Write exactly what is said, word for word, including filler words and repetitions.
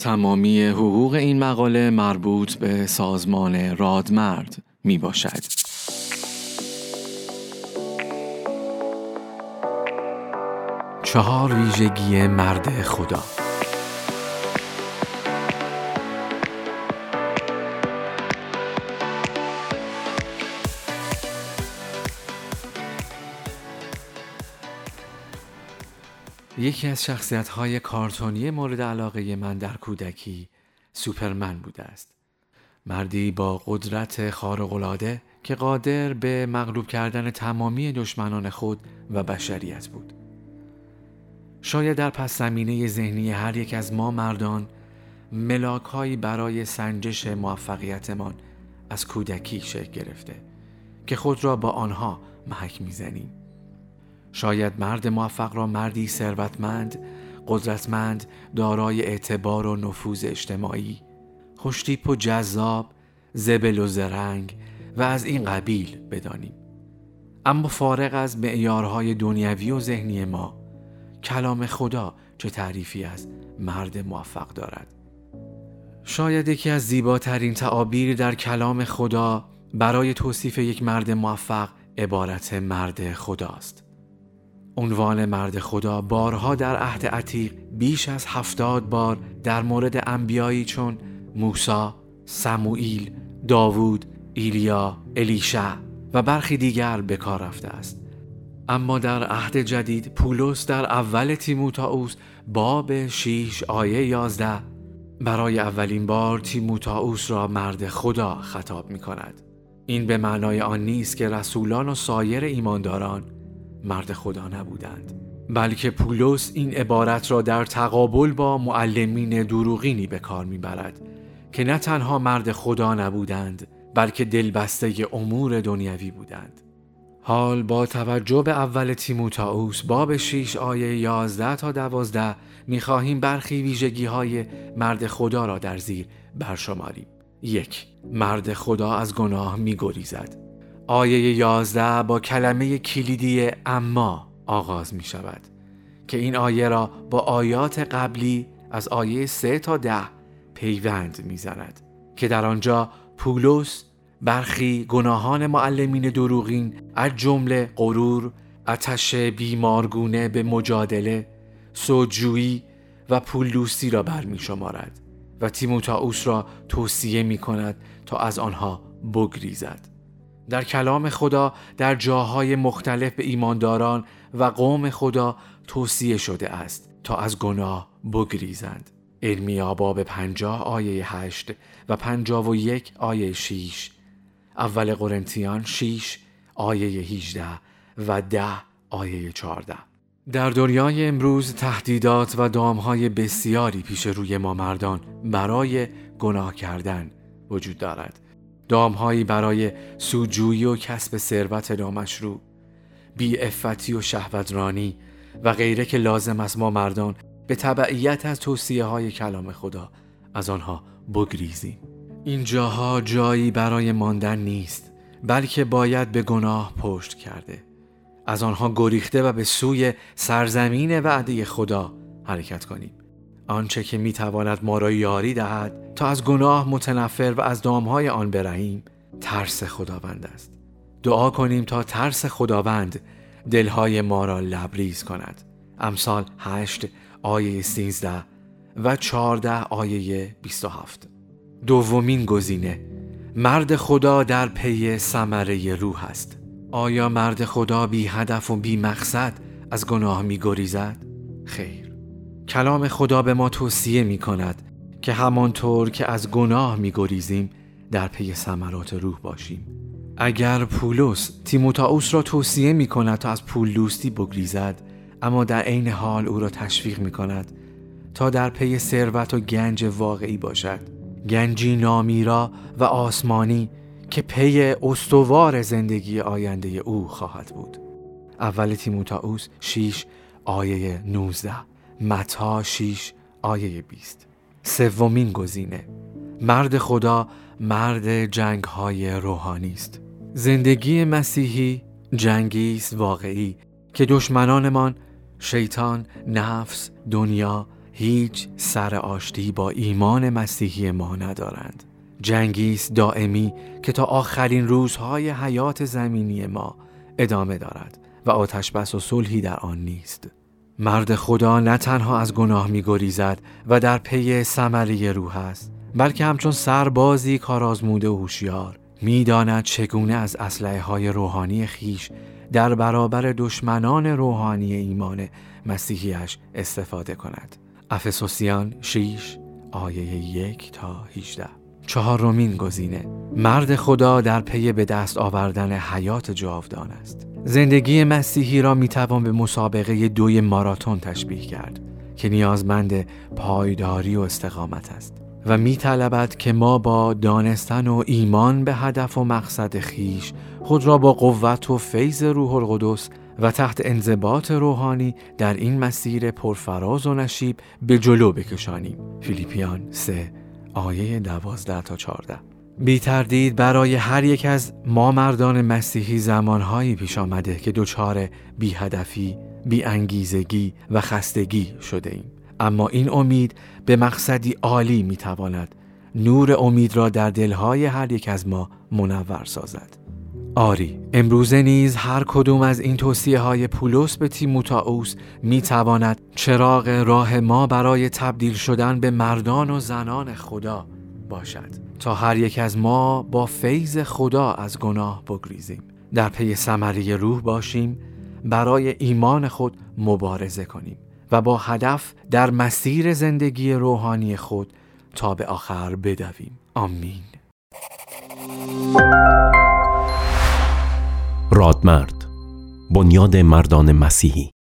تمامی حقوق این مقاله مربوط به سازمان رادمرد می باشد. چهار ویژگی مرد خدا. یکی از شخصیت‌های کارتونی مورد علاقه من در کودکی سوپرمن بوده است. مردی با قدرت خارق‌العاده که قادر به مغلوب کردن تمامی دشمنان خود و بشریت بود. شاید در پس زمینه ذهنی هر یک از ما مردان ملاک‌هایی برای سنجش موفقیتمان از کودکی شکل گرفته که خود را با آنها محک می‌زنیم. شاید مرد موفق را مردی ثروتمند، قدرتمند، دارای اعتبار و نفوذ اجتماعی، خوش‌تیپ و جذاب، زبل و زرنگ و از این قبیل بدانیم. اما فارغ از معیارهای دنیوی و ذهنی ما، کلام خدا چه تعریفی از مرد موفق دارد؟ شاید یکی از زیباترین تعابیر در کلام خدا برای توصیف یک مرد موفق عبارت مرد خداست. عنوان مرد خدا بارها در عهد عتیق بیش از هفتاد بار در مورد انبیایی چون موسی، سموئیل، داوود، ایلیا، الیشع و برخی دیگر به کار رفته است. اما در عهد جدید پولس در اول تیموتائوس باب شش آیه یازده برای اولین بار تیموتائوس را مرد خدا خطاب می کند. این به معنای آن نیست که رسولان و سایر ایمانداران مرد خدا نبودند، بلکه پولس این عبارت را در تقابل با معلمین دروغینی به کار میبرد که نه تنها مرد خدا نبودند بلکه دلبسته امور دنیوی بودند. حال با توجه به اول تیموتائوس باب شش آیه یازده تا دوازده میخواهیم برخی ویژگی های مرد خدا را در زیر برشماریم. یک، مرد خدا از گناه میگریزد. آیه یازده با کلمه کلیدی اما آغاز می شود که این آیه را با آیات قبلی از آیه سه تا ده پیوند می زند که در آنجا پولس برخی گناهان معلمین دروغین از جمله غرور، آتش بیمارگونه به مجادله، سودجویی و پولدوستی را برمی شمارد و تیموتائوس را توصیه می کند تا از آنها بگریزد. در کلام خدا در جاهای مختلف به ایمانداران و قوم خدا توصیه شده است تا از گناه بگریزند. ارمیا باب پنجاه آیه هشت و پنجاه و یک آیه شش، اول قرنتیان شش آیه هجده و ده آیه چهارده. در دنیای امروز تهدیدات و دامهای بسیاری پیش روی ما مردان برای گناه کردن وجود دارد. دامهایی برای سودجویی و کسب ثروت نامشروع، بی‌عفتی و شهوترانی و غیره که لازم است ما مردان به تبعیت از توصیه های کلام خدا از آنها بگریزیم. این جاها جایی برای ماندن نیست، بلکه باید به گناه پشت کرده، از آنها گریخته و به سوی سرزمین وعده خدا حرکت کنیم. آنچه که میتواند ما را یاری دهد تا از گناه متنفر و از دامهای آن برهیم ترس خداوند است. دعا کنیم تا ترس خداوند دلهای ما را لبریز کند. امثال هشت آیه سیزده و چهارده آیه بیست و هفت. دومین گزینه، مرد خدا در پی ثمره روح است. آیا مرد خدا بی هدف و بی مقصد از گناه می گریزد؟ خیر. کلام خدا به ما توصیه می کند که همانطور که از گناه می گریزیم در پی ثمرات روح باشیم. اگر پولس تیموتائوس را توصیه می کند تا از پولدوستی بگریزد، اما در عین حال او را تشویق می کند تا در پی ثروت و گنج واقعی باشد، گنجی نامیرا و آسمانی که پی استوار زندگی آینده او خواهد بود. اول تیموتائوس شش آیه نوزده، متی شش آیه بیست. سومین گزینه، مرد خدا مرد جنگ‌های روحانی است. زندگی مسیحی جنگی است واقعی که دشمنانمان شیطان، نفس، دنیا، هیچ سر آشتی با ایمان مسیحی ما ندارند. جنگی است دائمی که تا آخرین روزهای حیات زمینی ما ادامه دارد و آتش بس و صلحی در آن نیست. مرد خدا نه تنها از گناه می‌گریزد و در پی ثمره روح است، بلکه همچون سربازی کارآزموده و هوشیار می‌داند چگونه از اسلحه‌های روحانی خیش در برابر دشمنان روحانی ایمان مسیحیش استفاده کند. افسوسیان شش آیه یک تا هجده. چهارمین گزینه، مرد خدا در پی به دست آوردن حیات جاودان است. زندگی مسیحی را میتوان به مسابقه دوی ماراتون تشبیه کرد که نیازمند پایداری و استقامت است و میطلبد که ما با دانستن و ایمان به هدف و مقصد خیش خود را با قوت و فیض روح القدس و تحت انضباط روحانی در این مسیر پرفراز و نشیب به جلو بکشانیم. فیلیپیان سه آیه دوازده تا چهارده. بی تردید برای هر یک از ما مردان مسیحی زمانهایی پیش آمده که دچار بی هدفی، بی انگیزگی و خستگی شده ایم. اما این امید به مقصدی عالی می تواند نور امید را در دلهای هر یک از ما منور سازد. آری، امروزه نیز هر کدوم از این توصیه های پولس به تیموتائوس می تواند چراغ راه ما برای تبدیل شدن به مردان و زنان خدا باشد تا هر یک از ما با فیض خدا از گناه بگریزیم، در پی ثمره روح باشیم، برای ایمان خود مبارزه کنیم و با هدف در مسیر زندگی روحانی خود تا به آخر بدویم. آمین. رادمرد، بنیاد مردان مسیحی.